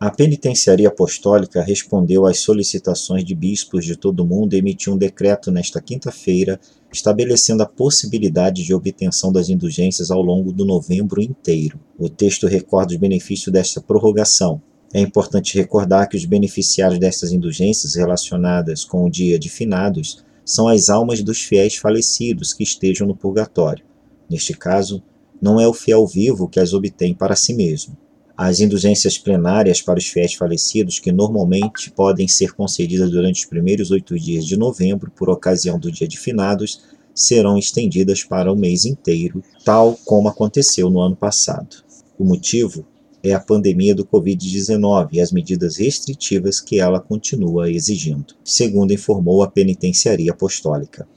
A Penitenciaria Apostólica respondeu às solicitações de bispos de todo o mundo e emitiu um decreto nesta quinta-feira, estabelecendo a possibilidade de obtenção das indulgências ao longo do novembro inteiro. O texto recorda os benefícios desta prorrogação. É importante recordar que os beneficiários destas indulgências relacionadas com o dia de finados são as almas dos fiéis falecidos que estejam no purgatório. Neste caso, não é o fiel vivo que as obtém para si mesmo. As indulgências plenárias para os fiéis falecidos, que normalmente podem ser concedidas durante os primeiros 8 dias de novembro, por ocasião do dia de finados, serão estendidas para o mês inteiro, tal como aconteceu no ano passado. O motivo é a pandemia do Covid-19 e as medidas restritivas que ela continua exigindo, segundo informou a Penitenciaria Apostólica.